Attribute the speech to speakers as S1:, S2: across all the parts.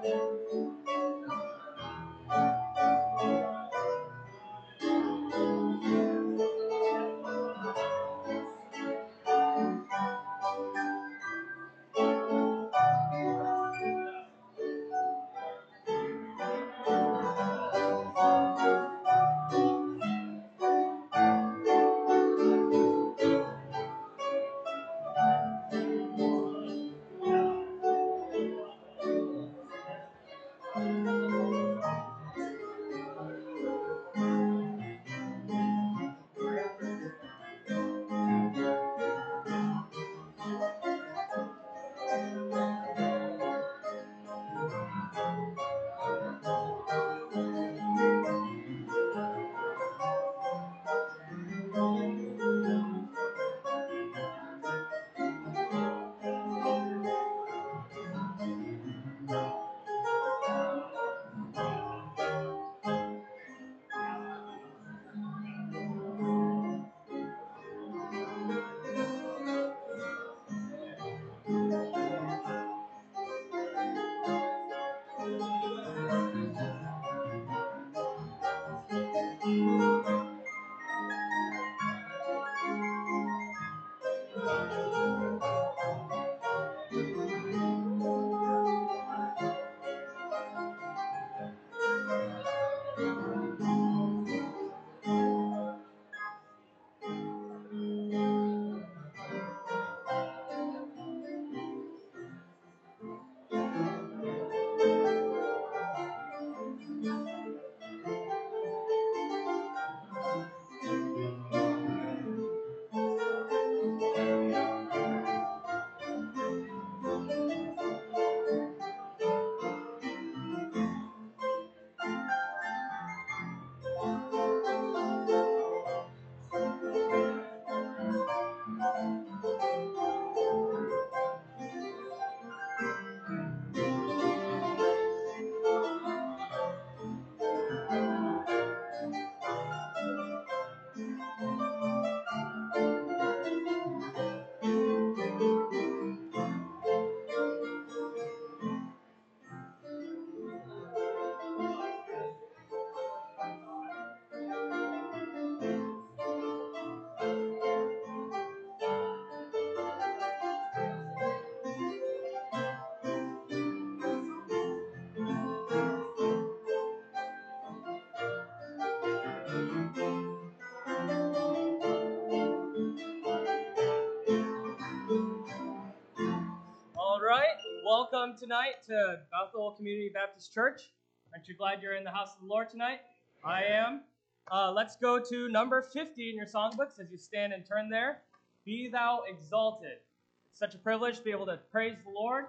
S1: All right, welcome tonight to Bethel Community Baptist Church. Aren't you glad you're in the house of the Lord tonight? I am. Let's go to number 50 in your songbooks as you stand and turn there. Be thou exalted. It's such a privilege to be able to praise the Lord.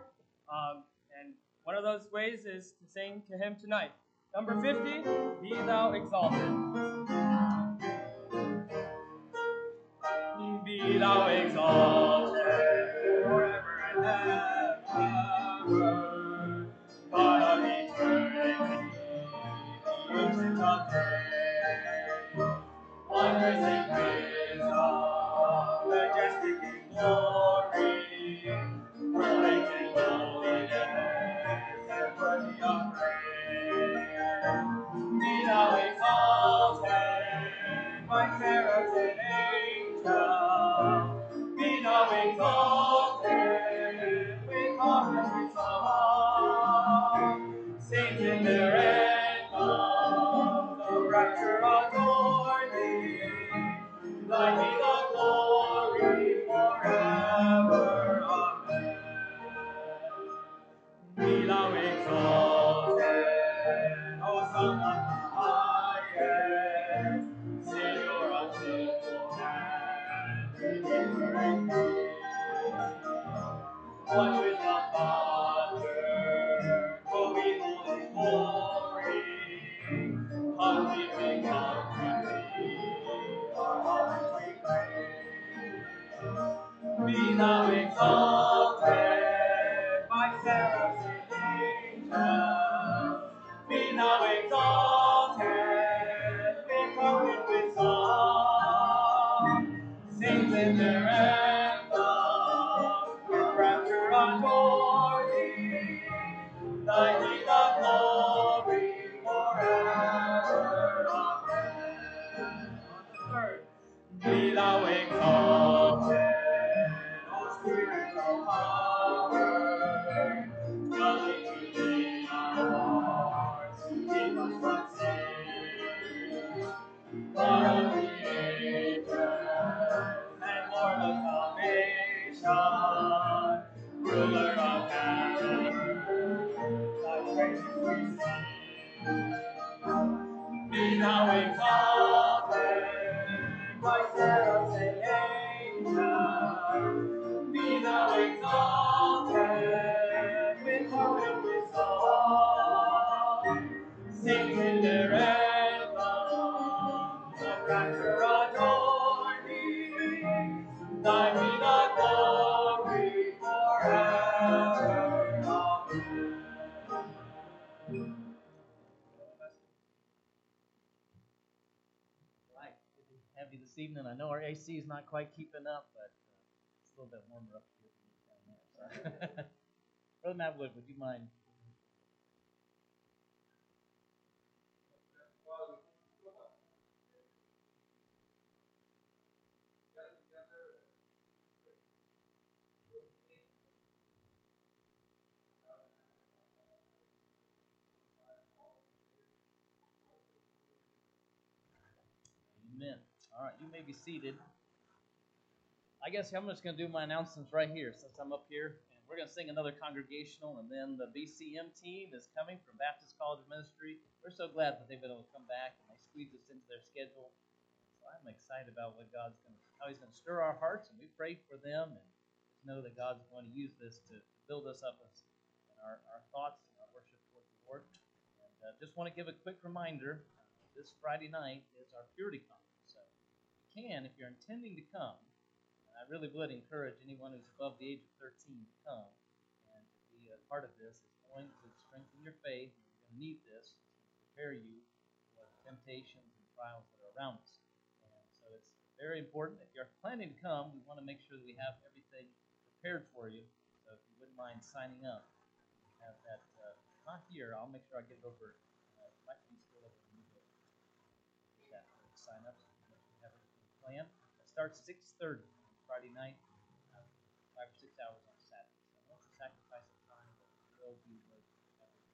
S1: And one of those ways is to sing to him tonight. Number 50, Be thou exalted. Be thou exalted forever and ever, God of eternity, ancient of days, wondrous in wisdom, majestic in glory, perfect in holiness, and worthy of praise. Be thou exalted by seraphs and angels. Be thou exalted with harmony and song. Saints in their anthems of rapture adore thee. Thine be the glory forever. Amen. Be thou exalted, O Son of the highest, Savior of sinful man, Redeemer and King. One with the Father, co-equal in glory, come we bring up to thee, our hearts we pray. Be thou exalted, by seraphs and angels. Be thou exalted, with harmony and song. Saints in their anthems of rapture adore thee. Thine be the glory forever. Amen. Be thou exalted, O Son of the highest, Savior of sinful man, Redeemer and King. One with the Father, co-equal in glory, come we bring up to thee, our hearts we pray. Be thou exalted, by seraphs and angels. Be thou exalted, the glory forever. Amen. Third, be thou exalted, O Spirit of power, dwelling within our hearts, keep us from sin. God of creation and Lord of salvation, ruler of heaven, thy praises we sing. Be thou exalted by seraphs and angels. Be thou exalted with harp and with song. Sing their anthem, the rapture adore thee. Thine be the glory forever. Amen.
S2: Right. Good to have you this evening. I know our AC is not quite keeping up, but it's a little bit warmer up here than down there. So. Brother Matt Wood, would you mind? Amen. All right, you may be seated. I guess I'm just going to do my announcements right here since I'm up here. And we're going to sing another congregational, and then the BCM team is coming from Baptist College of Ministry. We're so glad that they've been able to come back, and they squeeze us into their schedule. So I'm excited about what how He's going to stir our hearts, and we pray for them, and just know that God's going to use this to build us up in our thoughts and our worship towards the Lord. And just want to give a quick reminder, this Friday night is our Purity Conference. So if you can, if you're intending to come, I really would encourage anyone who's above the age of 13 to come and to be a part of this. It's going to strengthen your faith. You're going to need this to prepare you for the temptations and trials that are around us. And so it's very important. If you're planning to come, we want to make sure that we have everything prepared for you. So if you wouldn't mind signing up, we have that not here. I'll make sure I get it over. It might be still over when you get that sign up. So we have everything planned. It starts 6:30. Friday night, 5 or 6 hours on Saturday. So that's a sacrifice of time, but it will be worth everything.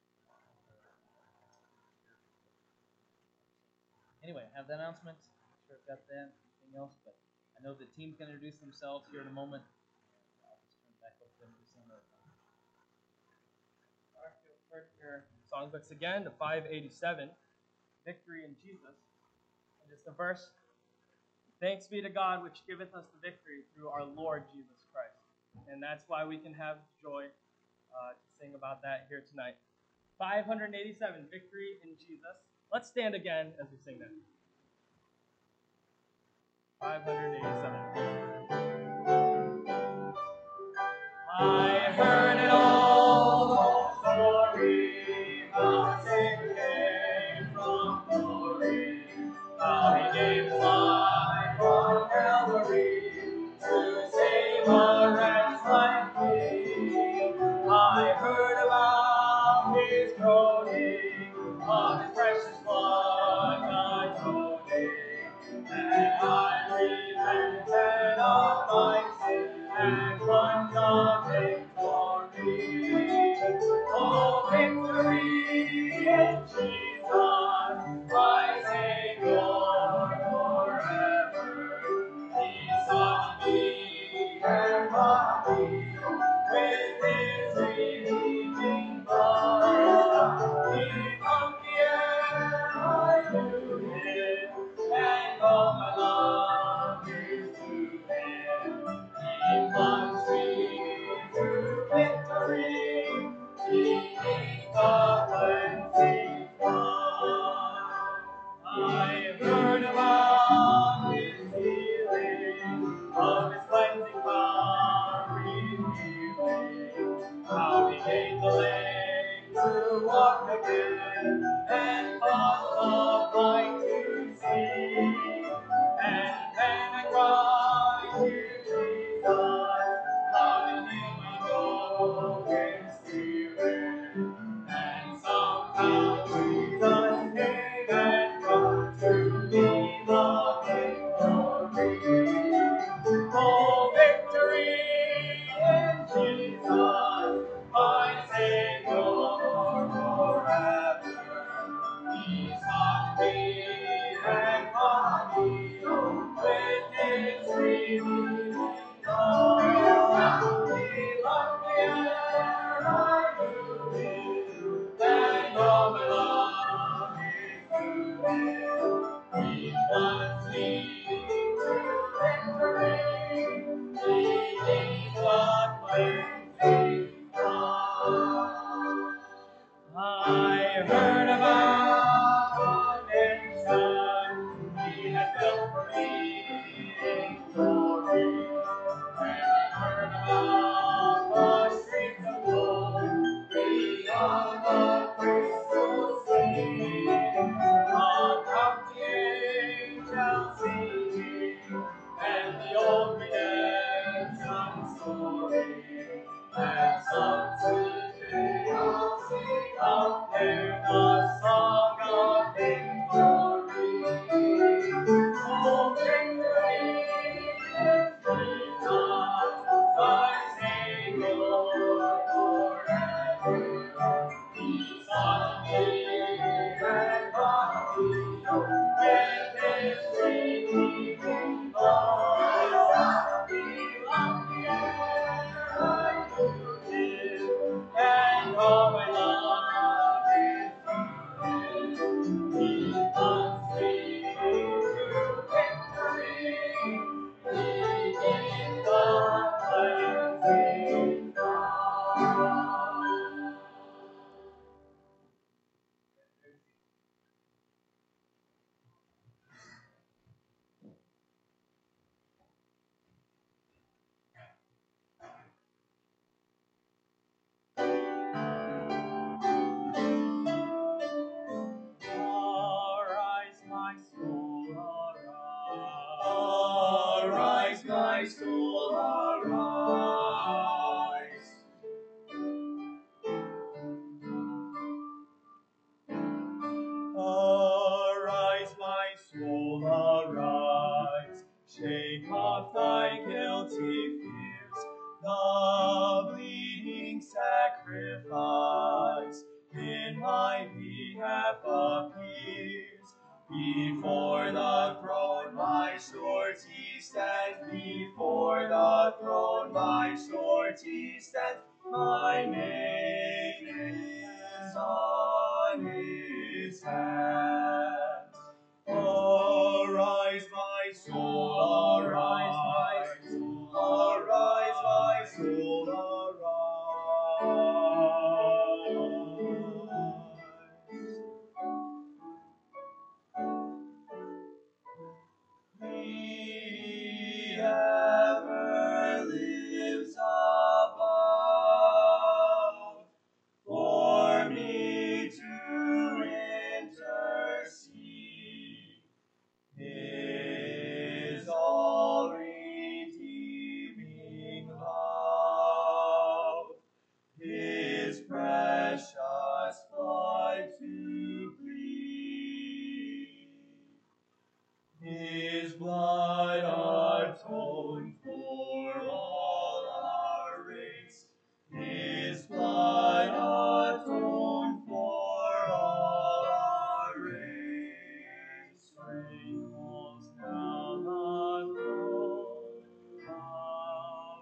S2: Anyway, I have the announcements. I'm sure I've got that. Anything else? But I know the team's going to introduce themselves here in a moment. I'll just turn it back over to them to sing their song.
S1: All right, you'll turn your songbooks again to 587, Victory in Jesus. And just a verse. Thanks be to God, which giveth us the victory through our Lord Jesus Christ. And that's why we can have joy to sing about that here tonight. 587, Victory in Jesus. Let's stand again as we sing that. 587. I heard it all, story, how sin came from glory, how He gave His life on Calvary to save a wretch like me. I heard about His groaning, of His precious blood atoning, and I repented of my sin and won the victory. Oh, victory in Jesus, my Savior forever. He sought me and bought me with His redeeming blood. He hung the air, I knew Him, and all my love is to Him. He plunged me to victory, beneath the cleansing flood. I heard about His healing, of His cleansing power revealing, how He made the lame to walk again, and caused the blind to see. And then I cried to Jesus, come and heal my broken spirit, I heard about redemption He has built for me in glory. And I heard about the streets of gold beyond the crystal sea. About the angels singing and the old redemption story. And someday I'll sing out there the song of victory. Oh, victory in Jesus, our Savior forever. He sought me and brought me with His redeeming love. He loved me ere I knew Him, and all my love is to Him. He loves me to victory. He gave the cleansing flood. Arise, my soul, arise. Arise, my soul, arise. Arise, my soul, arise. Shake off thy guilty fears. The bleeding sacrifice in my behalf appears. Before the throne my surety stands. Before the throne my surety stands. My name is on His hands. Arise, my soul, arise, my soul, arise, my soul, arise. He ever lives above for me to intercede. His all redeeming love, His precious blood to plead. His blood atoned for all our race. His blood atoned for all our race. Sprinkles now the throne of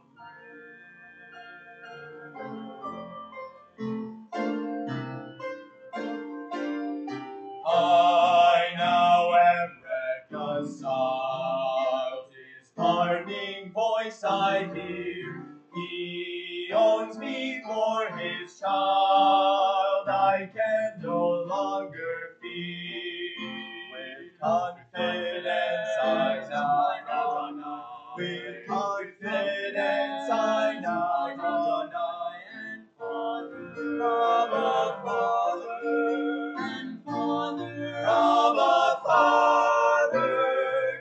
S1: grace. I now am reconciled. His pardoning voice I hear. He owns me for His child. I can no longer fear. With confidence I now draw nigh. With confidence I now draw nigh. And Father, Abba, Father, and Father, Abba, Father,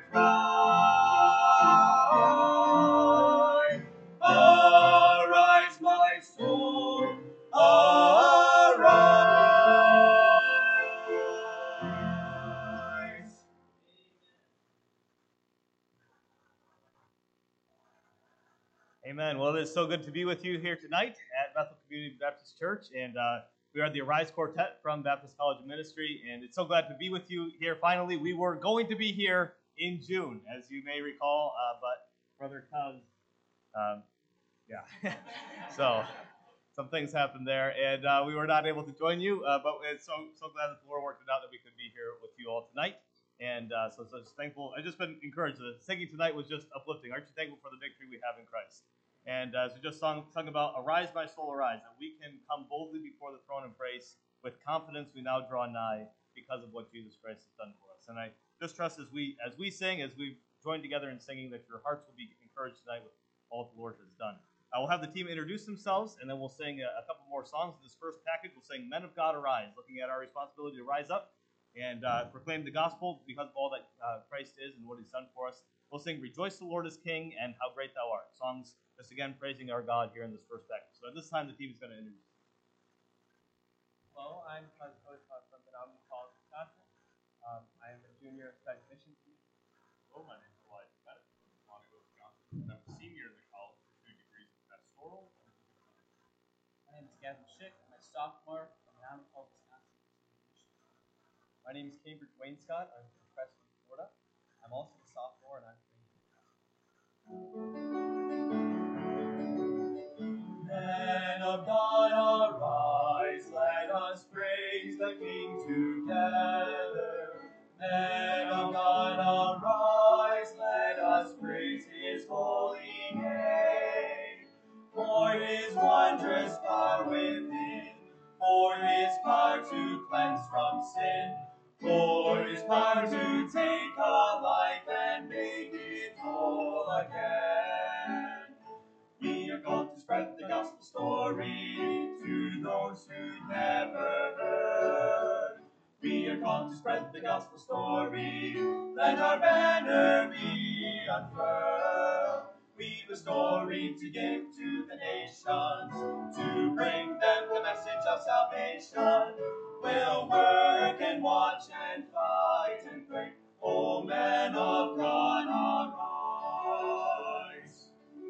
S1: cry. Arise, my soul, arise. Amen. Well, it is so good to be with you here tonight at Bethel Community Baptist Church, and we are the Arise Quartet from Baptist College of Ministry, and it's so glad to be with you here finally. We were going to be here in June, as you may recall, but Brother Cuz, so some things happened there, and we were not able to join you, but it's so glad that the Lord worked it out that we could be here with you all tonight. And so just thankful. I've just been encouraged. The singing tonight was just uplifting. Aren't you thankful for the victory we have in Christ?
S3: And as we just sung about, arise, my soul, arise, that we can come boldly before the throne of grace with confidence we now draw nigh because of what Jesus Christ has done for us. And I just trust as we sing, as we've joined together in singing, that your hearts will be encouraged tonight with all that the Lord has done. I will have the team introduce themselves, and then we'll sing a couple more songs. In this first package, we'll sing Men of God Arise, looking at our responsibility to rise up and proclaim the gospel because of all that Christ is and what he's done for us. We'll sing Rejoice the Lord is King and How Great Thou Art. Songs, just again, praising our God here in this first package. So at this time, the team is going to introduce.
S1: Hello, I'm Franz Kohlschlag from Menominee College, Wisconsin. I am a junior in special mission team.
S4: Hello, my name is Elijah Bennett from Monaco, Wisconsin, and I'm a senior in the college with 2 degrees in pastoral and physical science.
S5: My name is Gavin Schick. I'm a sophomore from Menominee College, Wisconsin.
S6: My name is Cambridge Wainscott. I'm from Preston, Florida. I'm also a sophomore, and I'm
S7: Men of God, arise, let us praise the King together. Men of God, arise, let us praise his holy name. For his wondrous power within, for his power to cleanse from sin, for his power to take a life and make it whole again. We are called to spread the gospel story to those who never heard. We are called to spread the gospel story, let our banner be unfurled. We've a story to give to the nations, to bring them the message of salvation. We'll work and watch and fight and pray, O men of God, arise.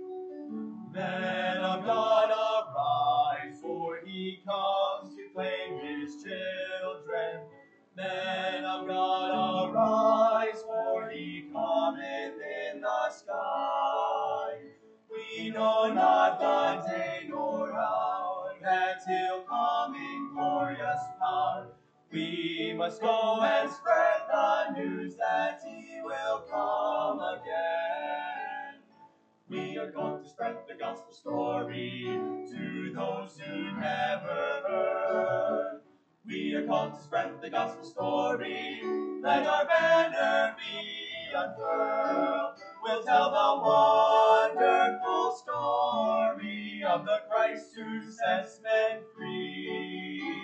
S7: Men of God, arise, for he comes to claim his children. Men of God, arise, for he cometh in the sky. We know not the day nor hour that he'll come in glorious power. We must go and spread the news that he will come again. We are called to spread the gospel story to those who never heard. We are called to spread the gospel story, let our banner be unfurled. We'll tell the wonderful story of the Christ who sets men free.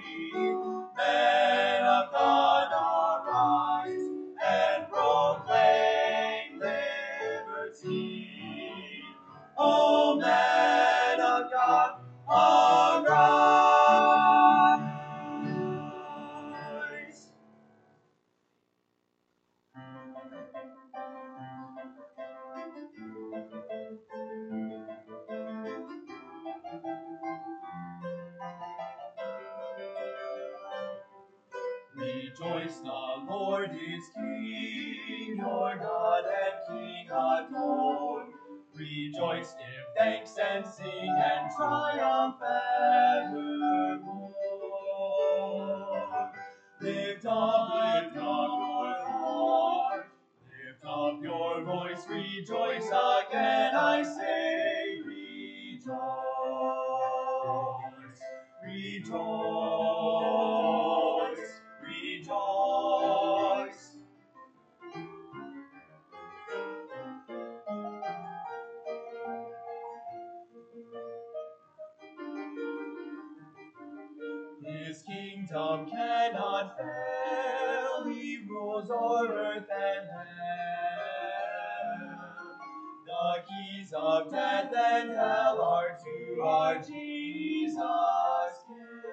S7: Men of God, arise and proclaim liberty. O men of God, arise. Rejoice, the Lord is King, your God and King adored. Rejoice, give thanks and sing and triumph evermore. Lift up your heart, lift up your voice, rejoice again, I say, rejoice, rejoice, rejoice. His kingdom cannot fail, he rules o'er earth and heaven. The keys of death and hell are to our Jesus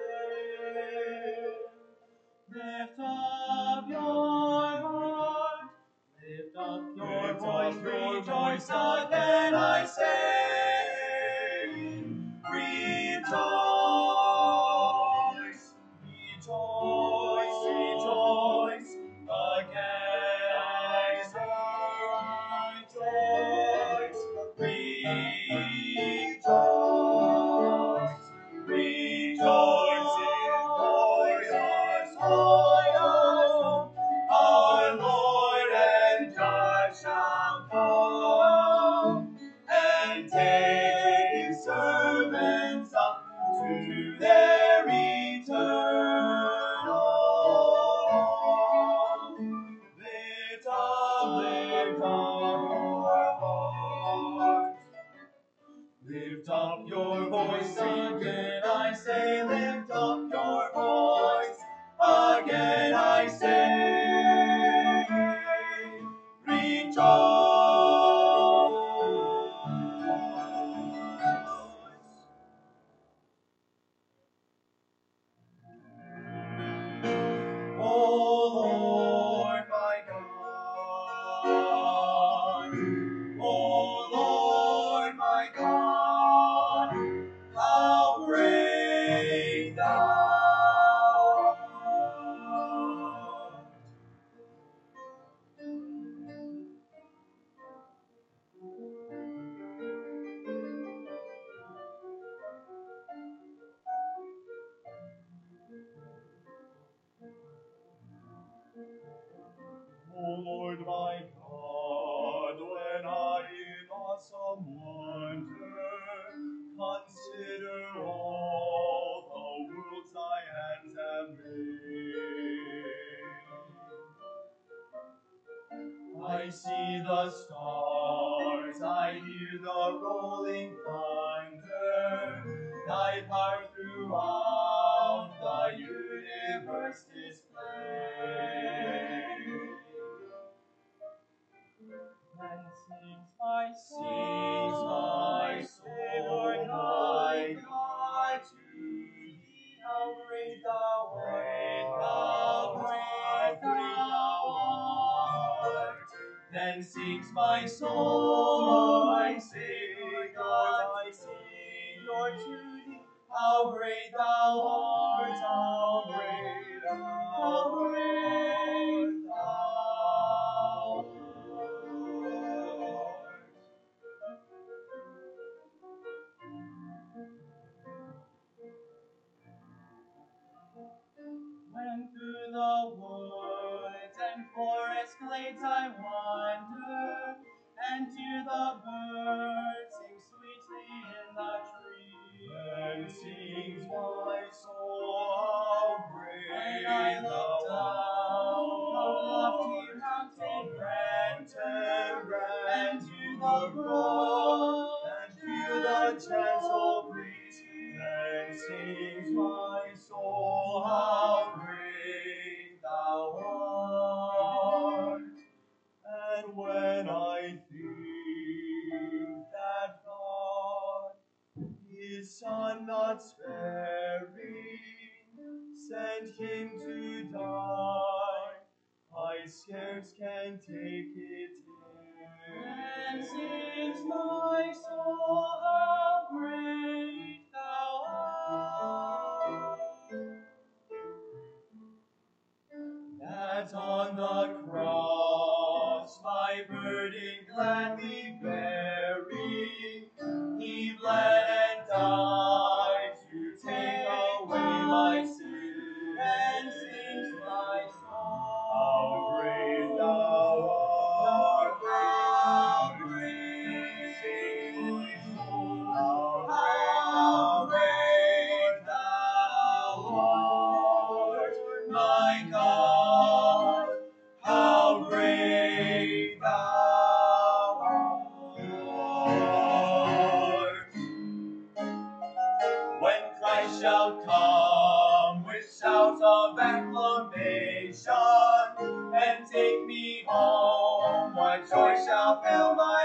S7: give. Lift up your heart, lift up your voice, rejoice again, I say, rejoice, rejoice, rejoice, again I say, rejoice, rejoice, rejoice. see the stars, I hear the rolling thunder, thy power throughout the universe display.
S1: Then sings my
S7: Sings my soul, my God, to thee, how great thou art, how great thou art. Then sings my soul, my Savior, to thee, how great thou art, how great thou art. When through the woods and forest glades I wander, and hear the birds sing sweetly in the trees, then sings my soul, how great when I look down from lofty mountain and to the brook, and feel the gentle breeze, then sings my soul, how great thou art. And when I think that God, his Son not sparing, sent him to die, I scarce can take it in. Then sings my soul, how great thou art. That on the cross my burden gladly bearing, he bled and died to take away my sin. And sings my soul, how great thou art, how great my soul, how great thou art, my God, how great thou art. When Christ shall come with shout of acclamation and take me home, what joy shall fill my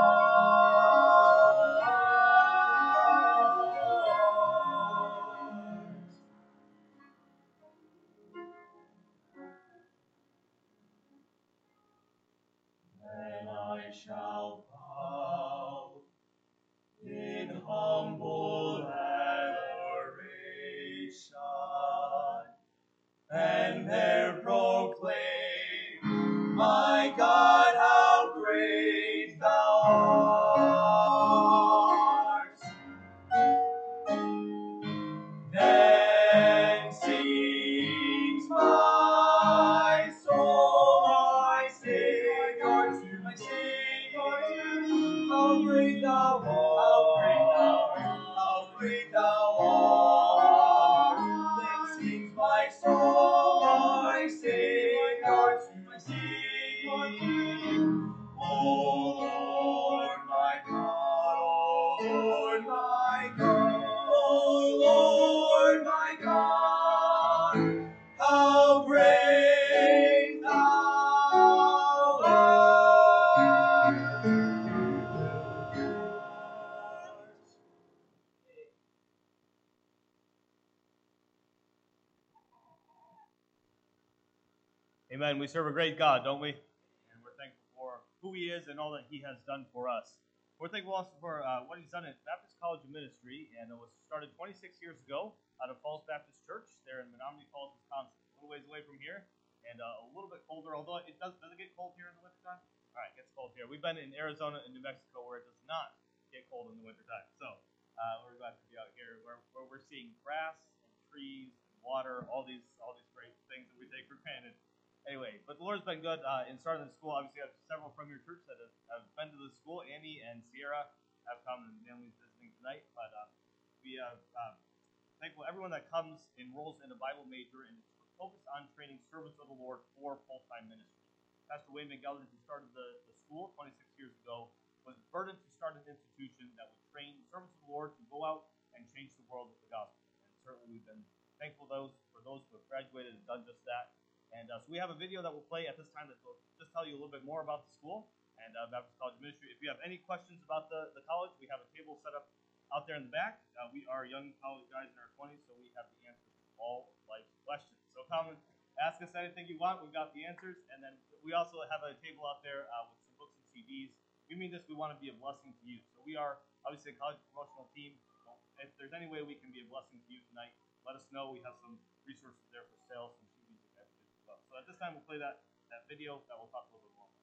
S7: heart. Then I shall bow in humble adoration, and there proclaim, my God, how great thou art. Then sings my soul, my Savior, to thee, how great thou art, how great thou art. Then sings my soul, my Savior, to thee. O Lord, my God, O Lord, my God, O Lord, my God, how great thou art.
S3: Amen. We serve a great God, don't we? And we're thankful for who he is and all that he has done for us. We're thankful also for what he's done at Baptist College of Ministry, and it was started 26 years ago out of Falls Baptist Church there in Menominee Falls, Wisconsin. A little ways away from here, and a little bit colder, although it does it get cold here in the wintertime? All right, it gets cold here. We've been in Arizona and New Mexico where it does not get cold in the wintertime. So we're glad to be out here where we're seeing grass and trees and water, all these great things that we take for granted. Anyway, but the Lord's been good in starting the school. Obviously, I have several from your church that have been to the school. Annie and Sierra have come, and Naomi's visiting tonight. But we are thankful everyone that comes enrolls in a Bible major and is focused on training servants of the Lord for full-time ministry. Pastor Wayne McGeldern, who started the school 26 years ago, was burdened to start an institution that would train servants of the Lord to go out and change the world with the gospel. And certainly we've been thankful for those who have graduated and done just that. And so we have a video that we'll play at this time that will just tell you a little bit more about the school and Baptist College Ministry. If you have any questions about the college, we have a table set up out there in the back. We are young college guys in our 20s, so we have the answers to all life's questions. So come and ask us anything you want. We've got the answers. And then we also have a table out there with some books and CDs. We mean this. We want to be a blessing to you. So we are obviously a college promotional team. So if there's any way we can be a blessing to you tonight, let us know. We have some resources there for sale, some sheet music packages as well. So at this time, we'll play that video that we'll talk a little bit more about.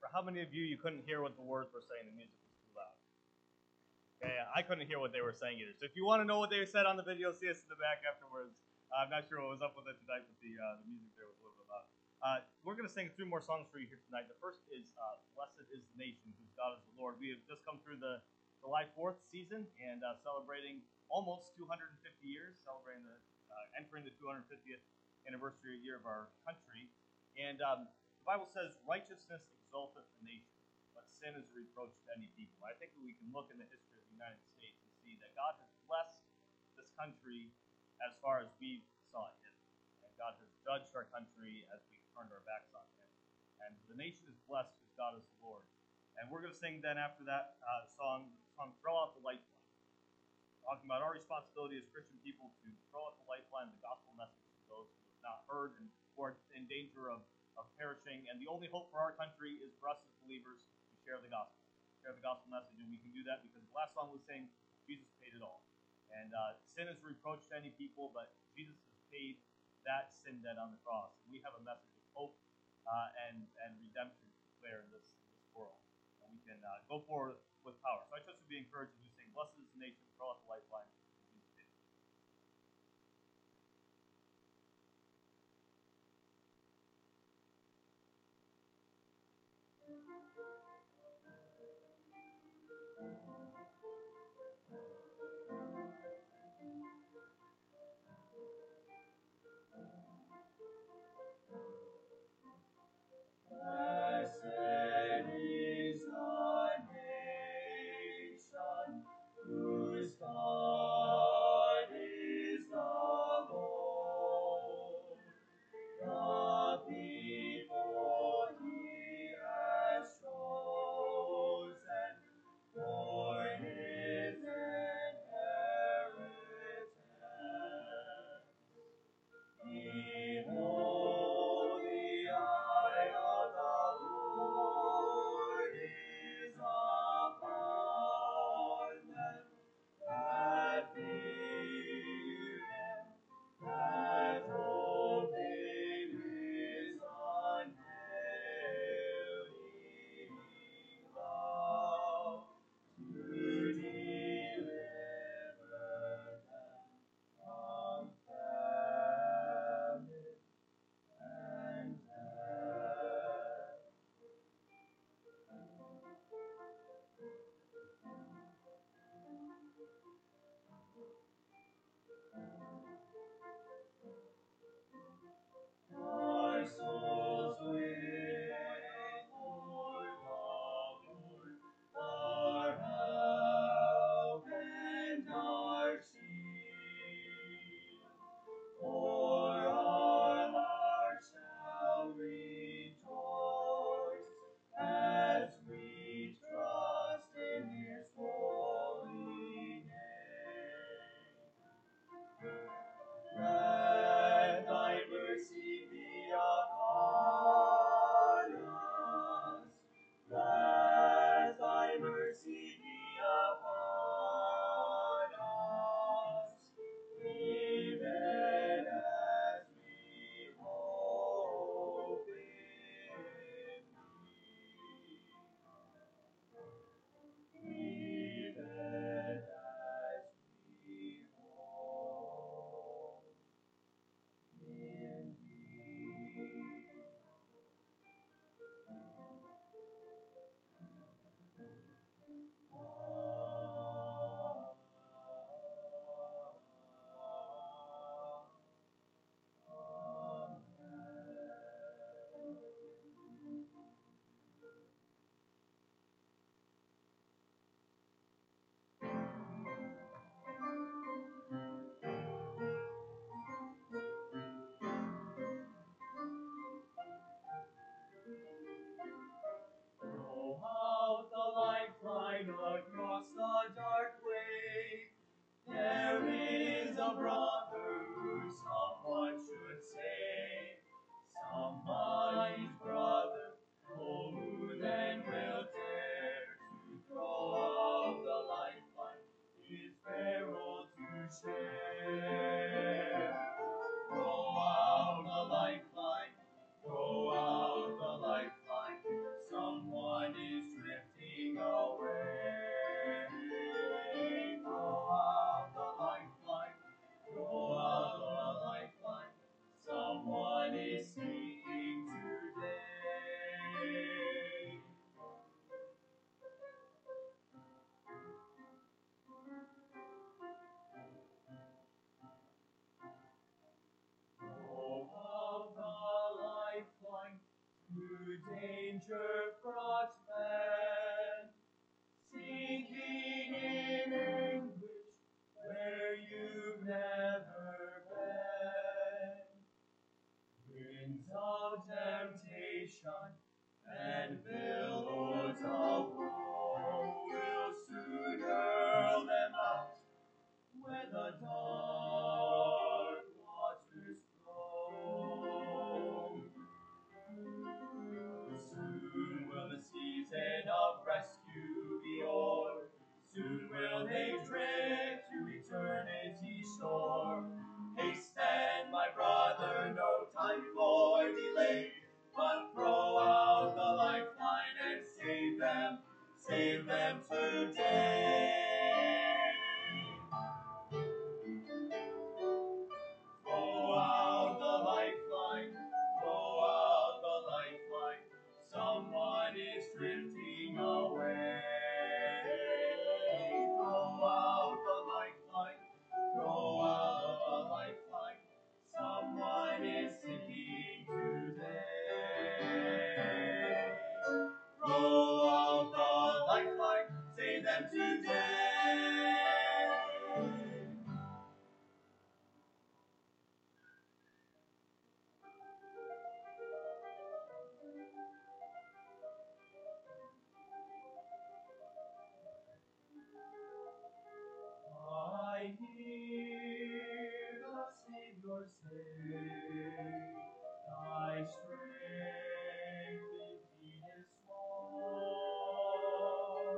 S3: how many of you couldn't hear what the words were saying? The music was too loud. Okay, I couldn't hear what they were saying either. So if you want to know what they said on the video, see us in the back afterwards. I'm not sure what was up with it tonight, but the music there was a little bit loud. We're going to sing 3 more songs for you here tonight. The first is Blessed is the Nation, whose God is the Lord. We have just come through the July 4th season and celebrating almost 250 years, celebrating entering the 250th anniversary year of our country. And the Bible says, righteousness exalteth the nation, but sin is a reproach to any people. I think that we can look in the history of the United States and see that God has blessed this country as far as we saw it. And God has judged our country as we turned our backs on Him. And the nation is blessed because God is the Lord. And we're going to sing then after that song, Throw Out the Lifeline. Talking about our responsibility as Christian people to throw out the lifeline, the gospel message to those who have not heard and who are in danger of perishing. And the only hope for our country is for us as believers to share the gospel message. And we can do that because the last song we sang, Jesus paid it all. And sin is a reproach to any people, but Jesus has paid that sin debt on the cross. And we have a message of hope and redemption to declare in this world. And we can go forward with power. So I trust you'll be encouraged as we sing, Blessed is the nation, throw out the lifeline.
S7: Blessed is the nation whose God is the Lord, the people He has chosen for His inheritance. Behold, the eye of the Lord is upon them that fear Him, that hope in His unfailing love, to deliver them from famine and death. Our souls wait for the Lord, our help and our shield. For our hearts shall rejoice as we trust in His holy name. Let Thy mercy be upon us. Let Thy mercy be upon us, even as we hope in Thee. Even as we hope in Thee. Throw out the lifeline across the dark way. There is a brother who someone should save. Somebody's brother, oh, who then will dare to throw out the lifeline, his peril to share? Throw out the lifeline, throw out the lifeline. Someone save them today. Throw out the lifeline, throw out the lifeline. Someone is drifting away. Throw out the lifeline, throw out the lifeline. Someone is sinking today. Throw out the lifeline, save them today. I hear the Savior say, thy strength indeed is small.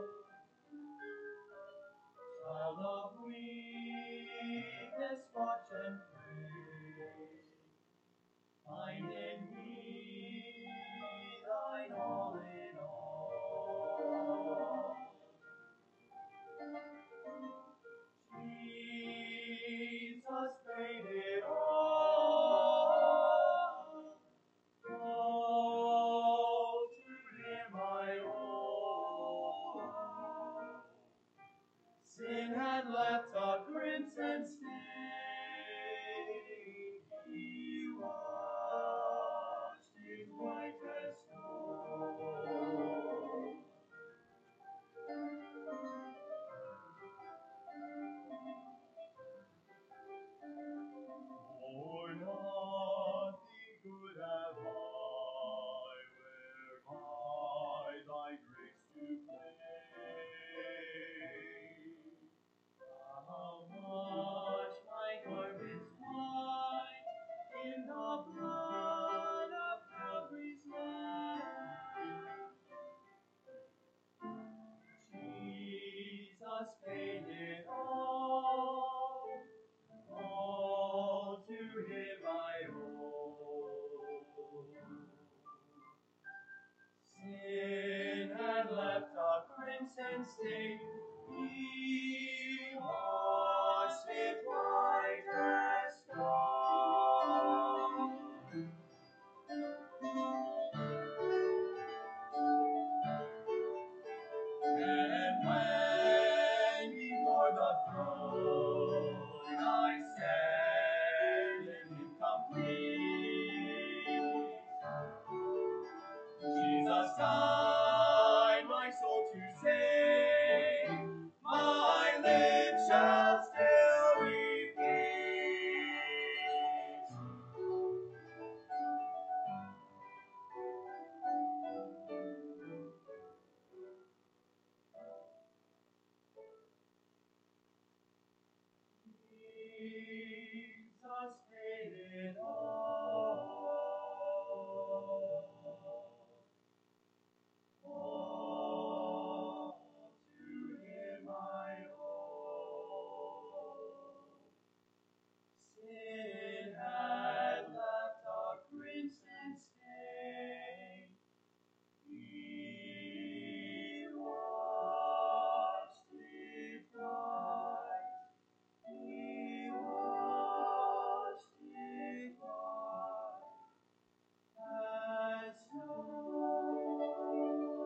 S7: Child of weakness, watch and pray. Find in me thine all in all. Jesus paid it all. All to him I owe. Sin had left a crimson stain. He washed it white as snow. For nothing good have I, whereby thy grace to claim. How much my garments white in the blood of Calvary's Lamb. Jesus paid it all to him I owe. Sin had left a crimson stain, he washed it white as snow. And when before the throne I stand in complete, Jesus died my soul to save, my lips shall still repeat. Jesus paid it all to him I owe. Sin had left a crimson stain, he washed it white. He washed it white as snow.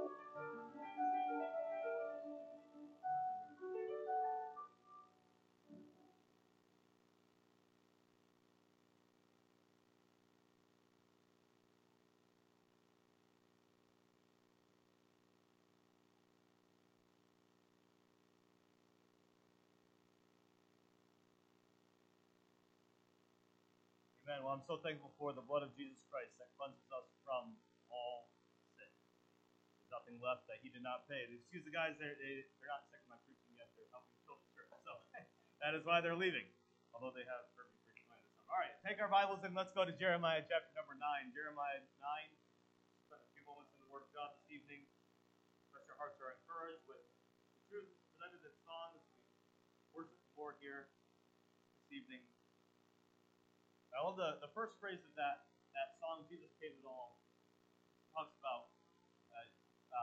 S3: Amen. Well, I'm so thankful for the blood of Jesus Christ that cleanses us from all sin. There's nothing left that he did not pay. Excuse the guys, they're not sick of my preaching yet. They're helping fill the church. So that is why they're leaving, although they have heard me preach my stuff. All right, take our Bibles and let's go to Jeremiah chapter number 9. Jeremiah 9. Spend a few moments in the Word of God this evening. Trust your hearts are encouraged with the truth presented in song as we worship the Lord here this evening. I love the first phrase of that song, Jesus Paid It All, talks about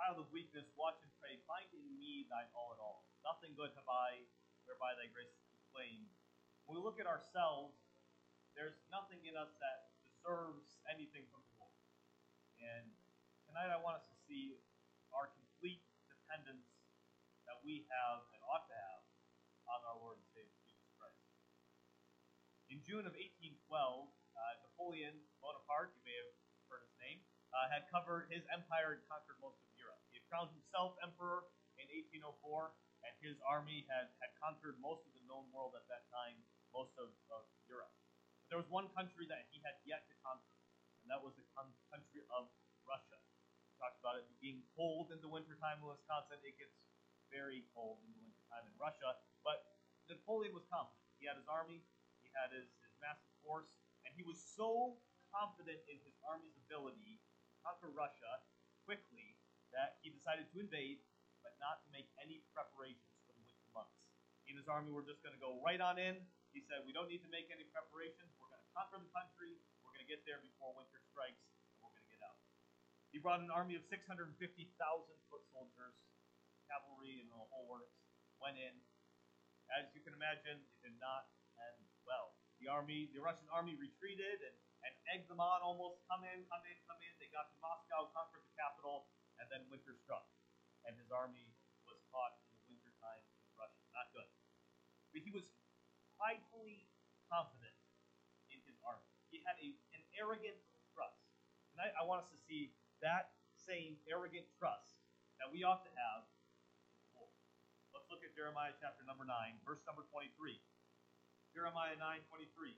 S3: child of weakness, watch and pray. Find in me thine all in all. Nothing good have I, whereby thy grace is proclaimed. When we look at ourselves, there's nothing in us that deserves anything from the Lord. And tonight I want us to see our complete dependence that we have and ought to have on our Lord and Savior Jesus Christ. In June of 1812, Napoleon Bonaparte, you may have heard his name, had covered his empire and conquered most of Europe. He had crowned himself emperor in 1804, and his army had conquered most of the known world at that time, most of Europe. But there was one country that he had yet to conquer, and that was the country of Russia. We talked about it being cold in the wintertime in Wisconsin. It gets very cold in the wintertime in Russia, but Napoleon was confident. He had his army, he had his massive force, and he was so confident in his army's ability to conquer Russia quickly that he decided to invade, but not to make any preparations for the winter months. He and his army were just going to go right on in. He said, we don't need to make any preparations. We're going to conquer the country. We're going to get there before winter strikes, and we're going to get out. He brought an army of 650,000 foot soldiers, cavalry, and the whole works, went in. As you can imagine, it did not end well. The Russian army retreated and egged them on almost, come in. They got to Moscow, conquered the capital, and then winter struck. And his army was caught in the wintertime in Russia. Not good. But he was pridefully confident in his army. He had an arrogant trust. And I want us to see that same arrogant trust that we ought to have in the Lord. Let's look at Jeremiah chapter number 9, verse number 23. Jeremiah 9:23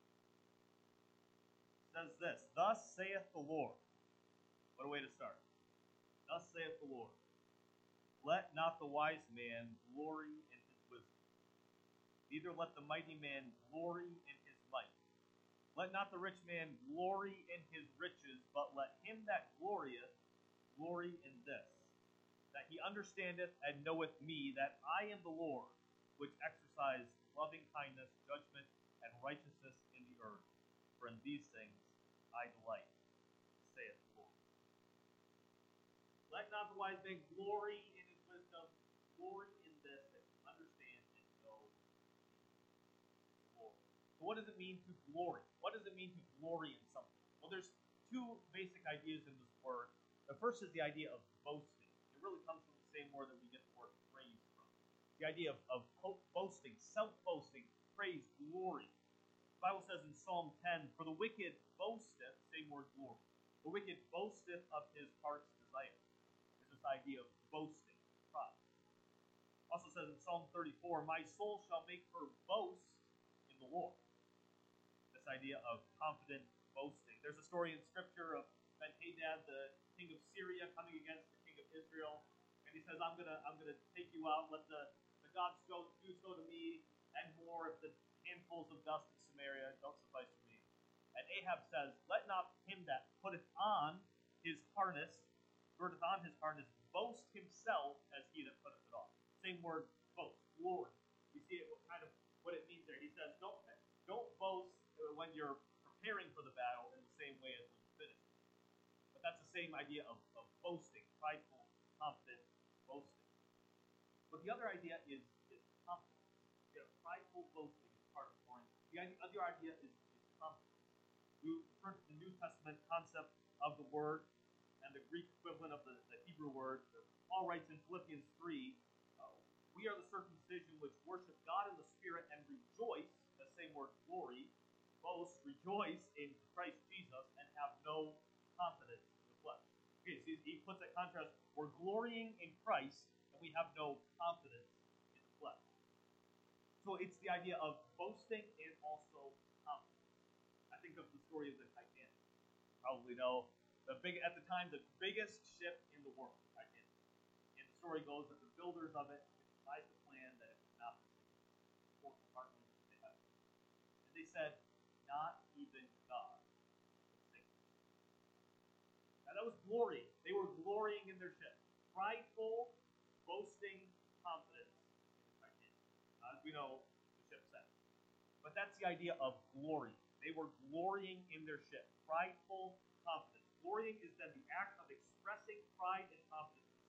S3: says this, thus saith the Lord. What a way to start. Thus saith the Lord, let not the wise man glory in his wisdom, neither let the mighty man glory in his might. Let not the rich man glory in his riches, but let him that glorieth glory in this, that he understandeth and knoweth me, that I am the Lord, which exercise loving kindness, judgment, and righteousness in the earth. For in these things I delight, saith the Lord. Let not the wise man glory in his wisdom, glory in this, that he understand and know the Lord. So what does it mean to glory? What does it mean to glory in something? Well, there's two basic ideas in this word. The first is the idea of boasting. It really comes from the same word that we get the word praise from. The idea of boasting, self-boasting, praise, glory. The Bible says in Psalm 10, for the wicked boasteth, same word glory. The wicked boasteth of his heart's desire. There's this idea of boasting, pride. Also says in Psalm 34, my soul shall make her boast in the Lord. This idea of confident boasting. There's a story in Scripture of Ben-Hadad, the king of Syria, coming against the king of Israel, and he says, I'm gonna take you out. Let the gods do so to me, and more if the handfuls of dust of Samaria don't suffice for me. And Ahab says, let not him that putteth on his harness, girdeth on his harness, boast himself as he that putteth it on. Same word, boast, glory. You see what it means there. He says, don't boast when you're preparing for the battle in the same way as when you finish it. But that's the same idea of boasting, prideful, confident boasting. But the other idea is confidence. Prideful boasting is part of glory. The other idea is confidence. We refer to the New Testament concept of the word and the Greek equivalent of the Hebrew word. Paul writes in Philippians 3, we are the circumcision which worship God in the Spirit and rejoice, the same word glory, boast, rejoice in Christ Jesus, and have no confidence in the flesh. Okay, so he puts that contrast. We're glorying in Christ, and we have no confidence in the flesh. So it's the idea of boasting and also confidence. I think of the story of the Titanic. You probably know at the time the biggest ship in the world, the Titanic. And the story goes that the builders of it devised a plan that it would not sink. 4 compartments they had. And they said, not even God would sink. Now that was glory. They were glorying in their ship. Prideful, boasting, confidence in the Titanic. As we know, the ship sank. But that's the idea of glory. They were glorying in their ship. Prideful confidence. Glorying is then the act of expressing pride and confidence in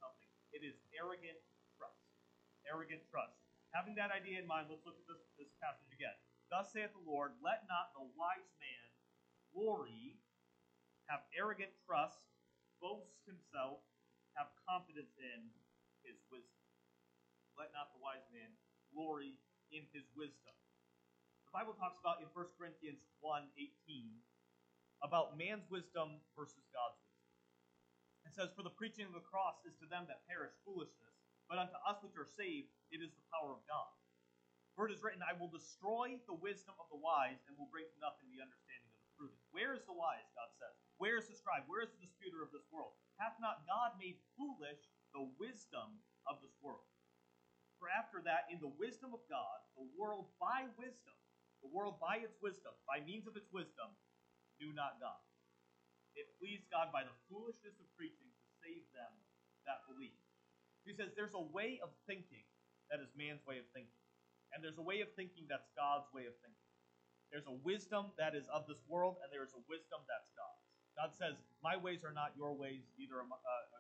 S3: It is arrogant trust. Arrogant trust. Having that idea in mind, let's look at this passage again. Thus saith the Lord, let not the wise man glory, have arrogant trust, boast himself, have confidence in his wisdom. Let not the wise man glory in his wisdom. The Bible talks about in 1 Corinthians 1:18 about man's wisdom versus God's wisdom. It says, for the preaching of the cross is to them that perish foolishness, but unto us which are saved it is the power of God. For it is written, I will destroy the wisdom of the wise and will bring to nothing the understanding of the prudent. Where is the wise, God says? Where is the scribe? Where is the disputer of this world? Hath not God made foolish the wisdom of this world? For after that, in the wisdom of God, the world by its wisdom, by means of its wisdom, knew not God. It pleased God by the foolishness of preaching to save them that believe. He says there's a way of thinking that is man's way of thinking. And there's a way of thinking that's God's way of thinking. There's a wisdom that is of this world, and there's a wisdom that's God's. God says, my ways are not your ways, neither are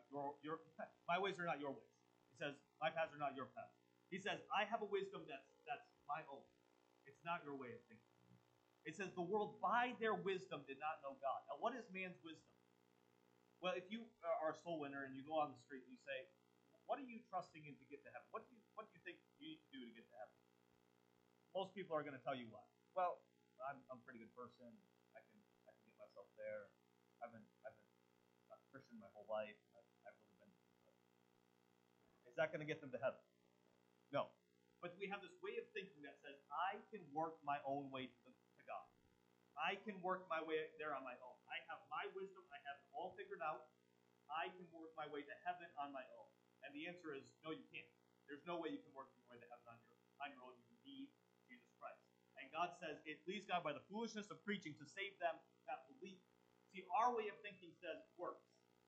S3: my ways are not your ways. He says, my paths are not your paths. He says, I have a wisdom that's my own. It's not your way of thinking. It says, the world by their wisdom did not know God. Now, what is man's wisdom? Well, if you are a soul winner and you go on the street and you say, what are you trusting in to get to heaven? What do you think you need to do to get to heaven? Most people are going to tell you what? Well, I'm a pretty good person. I can get myself there. I've been a Christian my whole life. I've really been. Is that going to get them to heaven? No. But we have this way of thinking that says I can work my own way to God. I can work my way there on my own. I have my wisdom. I have it all figured out. I can work my way to heaven on my own. And the answer is no, you can't. There's no way you can work your way to heaven on your own. You need Jesus Christ. And God says it pleased God by the foolishness of preaching to save them that believe. See, our way of thinking says works.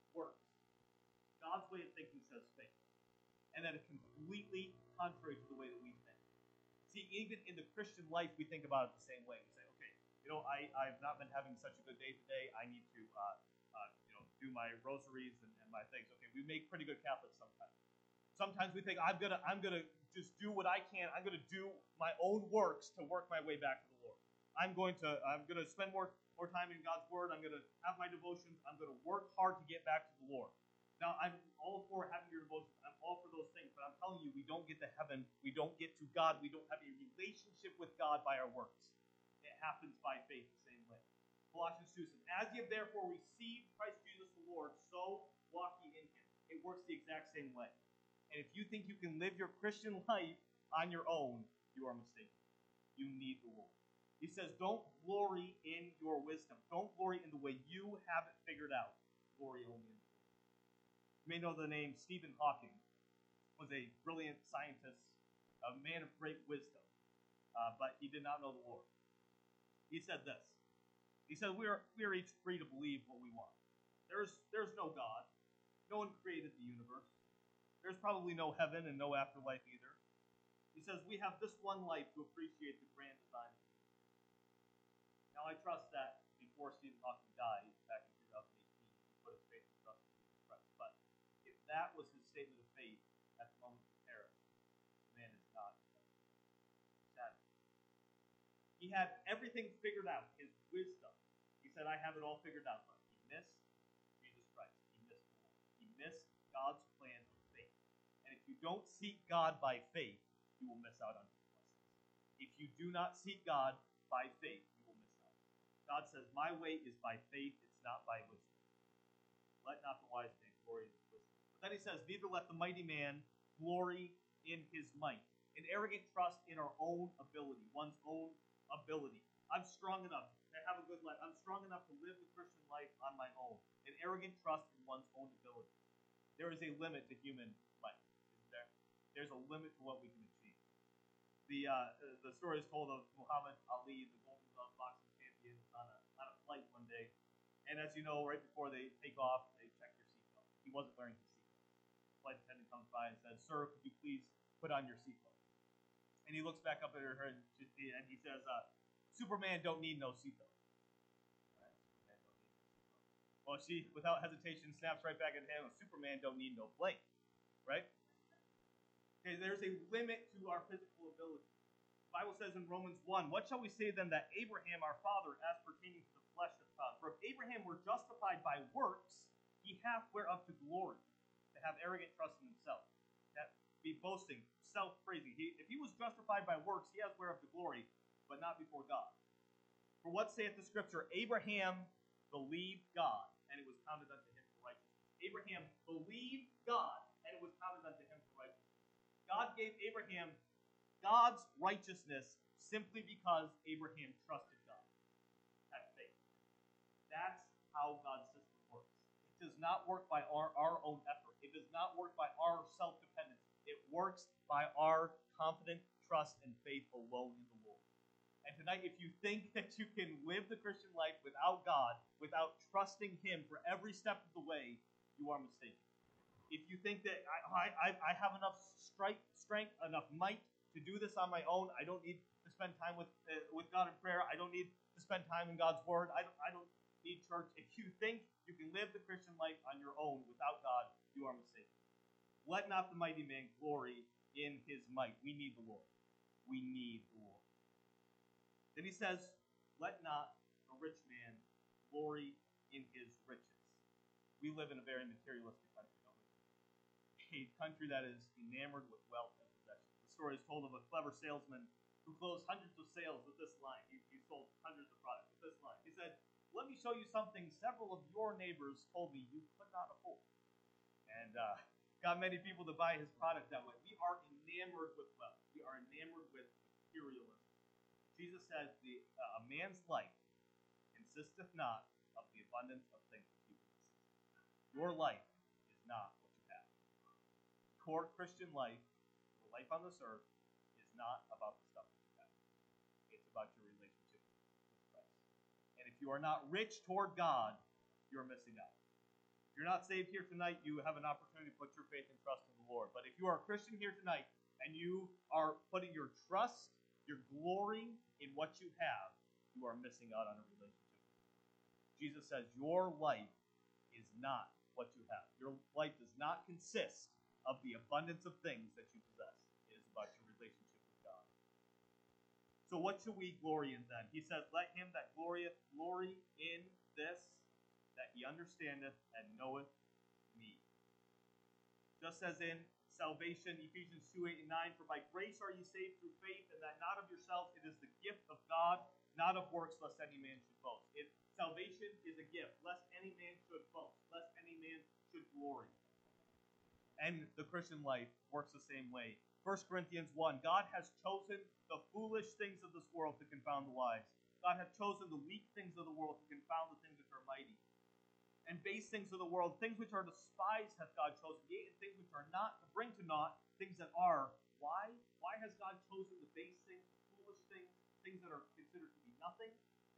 S3: God's way of thinking says faith. And that is completely contrary to the way that we think. See, even in the Christian life, we think about it the same way. We say, okay, I've not been having such a good day today. I need to, do my rosaries and my things. Okay, we make pretty good Catholics sometimes. Sometimes we think I'm gonna just do what I can. I'm gonna do my own works to work my way back to the Lord. I'm gonna spend more time in God's Word. I'm gonna have my devotions. I'm gonna work hard to get back to the Lord. Now, I'm all for having your devotions. I'm all for those things, but I'm telling you, we don't get to heaven. We don't get to God. We don't have a relationship with God by our works. It happens by faith the same way. Colossians 2 says, as ye have therefore received Christ Jesus the Lord, so walk ye in him. It works the exact same way. And if you think you can live your Christian life on your own, you are mistaken. You need the Lord. He says, don't glory in your wisdom. Don't glory in the way you have it figured out. Glory only in the Lord. You may know the name Stephen Hawking. Was a brilliant scientist, a man of great wisdom, but he did not know the Lord. He said this. He said, we are each free to believe what we want. There's no God. No one created the universe. There's probably no heaven and no afterlife either. He says, we have this one life to appreciate the grand design of the universe. Now, I trust that before Stephen Hawking died, back in 2018, he put his faith and trust in Jesus Christ. But if that was his statement of faith at the moment of Paris, the man is not sad. He had everything figured out, his wisdom. He said, I have it all figured out. But he missed Jesus Christ. He missed the Lord. He missed God's plan of faith. And if you don't seek God by faith, you will miss out on his blessings. If you do not seek God by faith, you will miss out. God says, my way is by faith, it's not by wisdom. Let not the wise man glory in his wisdom. But then he says, neither let the mighty man glory in his might. An arrogant trust in our own ability, one's own ability. I'm strong enough to have a good life. I'm strong enough to live the Christian life on my own. An arrogant trust in one's own ability. There is a limit to human life, isn't there? There's a limit to what we can achieve. The story is told of Muhammad Ali, the Golden Glove boxing champion, on a flight one day. And as you know, right before they take off, they check your seatbelt. He wasn't wearing his seatbelt. The flight attendant comes by and says, sir, could you please put on your seatbelt? And he looks back up at her and he says, Superman don't need no seatbelt. Right? Superman don't need no seatbelt. Well, she, without hesitation, snaps right back at him, Superman don't need no plane. right? Okay, there's a limit to our physical ability. The Bible says in Romans 1, what shall we say then that Abraham, our father, as pertaining to the flesh hath found? For if Abraham were justified by works, he hath whereof to glory, to have arrogant trust in himself, that be boasting, self-praising. If he was justified by works, he has whereof to glory, but not before God. For what saith the scripture? Abraham believed God, and it was counted unto him for righteousness. Abraham believed God, and it was counted unto him for righteousness. God gave Abraham God's righteousness simply because Abraham trusted God. Had faith. That's how God's system works. It does not work by our own effort. It does not work by our self-dependence. It works by our confident trust and faith alone in the Lord. And tonight, if you think that you can live the Christian life without God, without trusting Him for every step of the way, you are mistaken. If you think that I have enough strength, enough might to do this on my own, I don't need to spend time with God in prayer, I don't need to spend time in God's Word, I don't need church. If you think you can live the Christian life on your own without God, you are mistaken. Let not the mighty man glory in his might. We need the Lord. We need the Lord. Then he says, let not a rich man glory in his riches. We live in a very materialistic country, don't we? A country that is enamored with wealth and possessions. The story is told of a clever salesman who closed hundreds of sales with this line. He sold hundreds of products with this line. He said, let me show you something several of your neighbors told me you could not afford. And got many people to buy his product that way. We are enamored with wealth. We are enamored with materialism. Jesus says, a man's life consisteth not of the abundance of things that he possesses. Your life is not what you have. Core Christian life, your life on this earth, is not about the stuff that you have. It's about your relationship with Christ. And if you are not rich toward God, you're missing out. If you're not saved here tonight, you have an opportunity to put your faith and trust in the Lord. But if you are a Christian here tonight and you are putting your trust, your glory in what you have, you are missing out on a relationship with Him. Jesus says your life is not what you have. Your life does not consist of the abundance of things that you possess. It is about your relationship with God. So what should we glory in then? He says, let him that glorieth glory in this, that he understandeth and knoweth me. Just as in salvation, Ephesians 2:8 and 9, for by grace are ye saved through faith, and that not of yourselves, it is the gift of God, not of works, lest any man should boast. Salvation is a gift, lest any man should boast, lest any man should glory. And the Christian life works the same way. 1 Corinthians 1, God has chosen the foolish things of this world to confound the wise. God hath chosen the weak things of the world to confound the things which are mighty. And base things of the world, things which are despised hath God chosen, yea, and things which are not, to bring to naught things that are. Why? Why has God chosen the base things, foolish things, things that are considered to be nothing?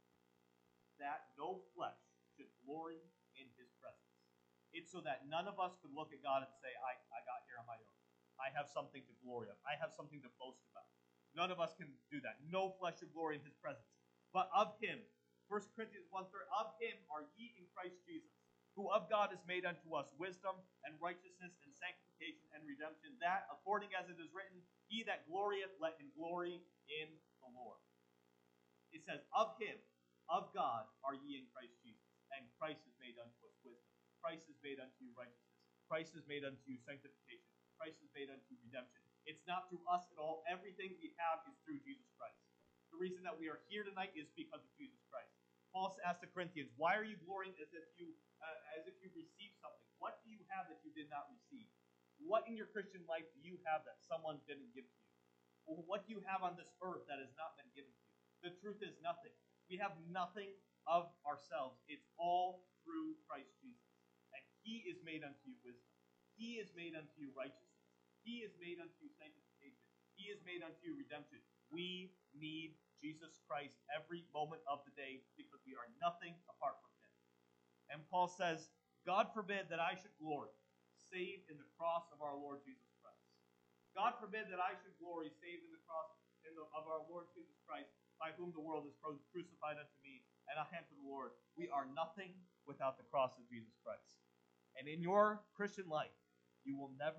S3: That no flesh should glory in his presence. It's so that none of us could look at God and say, I got here on my own. I have something to glory of. I have something to boast about. None of us can do that. No flesh should glory in his presence. But of him, 1 Corinthians 1:3, of him are ye in Christ Jesus, who of God is made unto us wisdom and righteousness and sanctification and redemption, that, according as it is written, he that glorieth, let him glory in the Lord. It says, of him, of God, are ye in Christ Jesus, and Christ is made unto us wisdom. Christ is made unto you righteousness. Christ is made unto you sanctification. Christ is made unto you redemption. It's not through us at all. Everything we have is through Jesus Christ. The reason that we are here tonight is because of Jesus Christ. Paul asked the Corinthians, why are you glorying as if you received something? What do you have that you did not receive? What in your Christian life do you have that someone didn't give to you? Or what do you have on this earth that has not been given to you? The truth is nothing. We have nothing of ourselves. It's all through Christ Jesus. And he is made unto you wisdom. He is made unto you righteousness. He is made unto you sanctification. He is made unto you redemption. We need Jesus Christ every moment of the day because we are nothing apart from him. And Paul says, God forbid that I should glory, save in the cross of our Lord Jesus Christ. God forbid that I should glory, save in the cross of our Lord Jesus Christ, by whom the world is crucified unto me, and I am to the Lord. We are nothing without the cross of Jesus Christ. And in your Christian life, you will never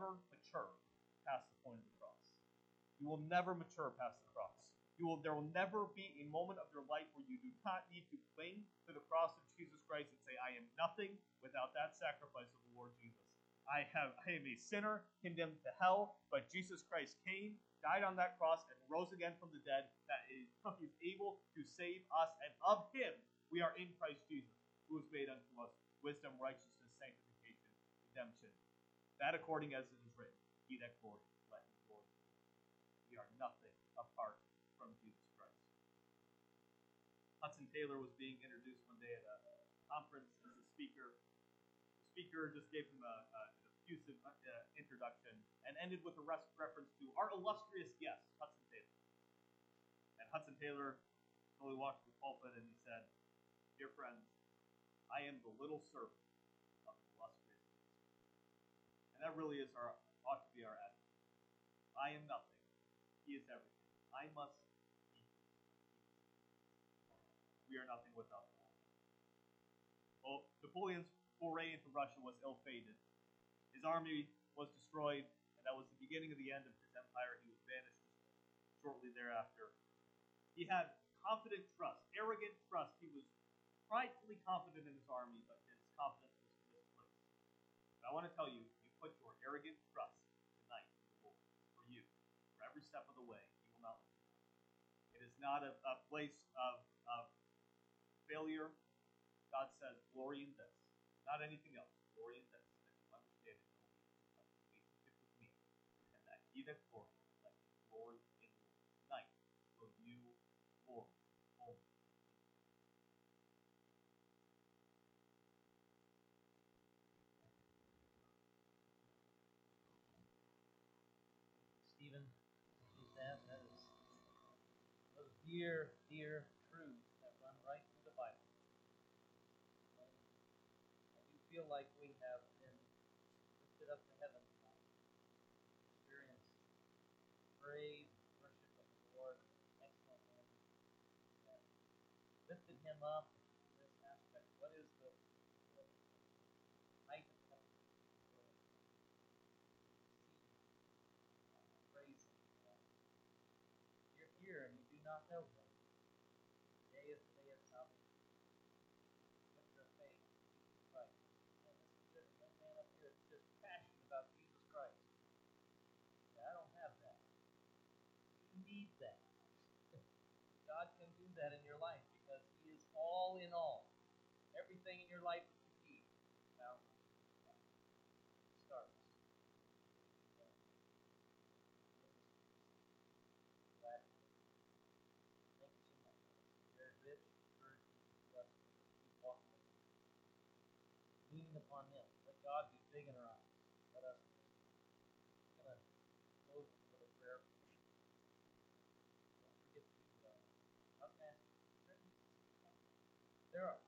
S3: mature past the point of the cross. You will never mature past the cross. There will never be a moment of your life where you do not need to cling to the cross of Jesus Christ and say, I am nothing without that sacrifice of the Lord Jesus. I am a sinner condemned to hell, but Jesus Christ came, died on that cross, and rose again from the dead, that is able to save us, and of him we are in Christ Jesus, who has made unto us wisdom, righteousness, sanctification, redemption. That according as it is written, he that glory, let him glory. We are nothing apart from Jesus Christ. Hudson Taylor was being introduced one day at a conference as a speaker. The speaker just gave him an effusive introduction and ended with a reference to our illustrious guest, Hudson Taylor. And Hudson Taylor slowly walked to the pulpit and he said, Dear friends, I am the little servant of the illustrious guest. And that really ought to be our attitude. I am nothing. He is everything. I must be. We are nothing without him. Well, Napoleon's foray into Russia was ill-fated. His army was destroyed, and that was the beginning of the end of his empire. He was banished shortly thereafter. He had confident trust, arrogant trust. He was pridefully confident in his army, but his confidence was misplaced. And I want to tell you, you put your arrogant trust tonight in the Lord for you, for every step of the way. He will not let you down. It is not a place of failure. God says, glory in this, not anything else. Glory in this, that you understand it will be a relationship with me, and that he that glory, let him glory in the Lord. Tonight, will you glory only.
S2: Stephen, that is those dear, dear truths that run right through the Bible. I do feel like we have been lifted up to heaven tonight, experienced praise, worship of the Lord, excellent hymn that lifted him up in this aspect. What is the height of heaven? Praise him. You're here and you do not know him. Today is the day of salvation. Put your faith in Jesus Christ. Man, there's a young man up here that's just passionate about Jesus Christ. Yeah, I don't have that. You need that. God can do that in your life because he is all in all. Everything in your life that you need found in Jesus Christ. It starts. Thank you so much. Very rich, encouraging, blessing. Keep walking with him. Leaning upon him. Let God be big in our eyes. Let us be. I'm going to close with a little prayer. Don't forget to, I was going to ask you, there are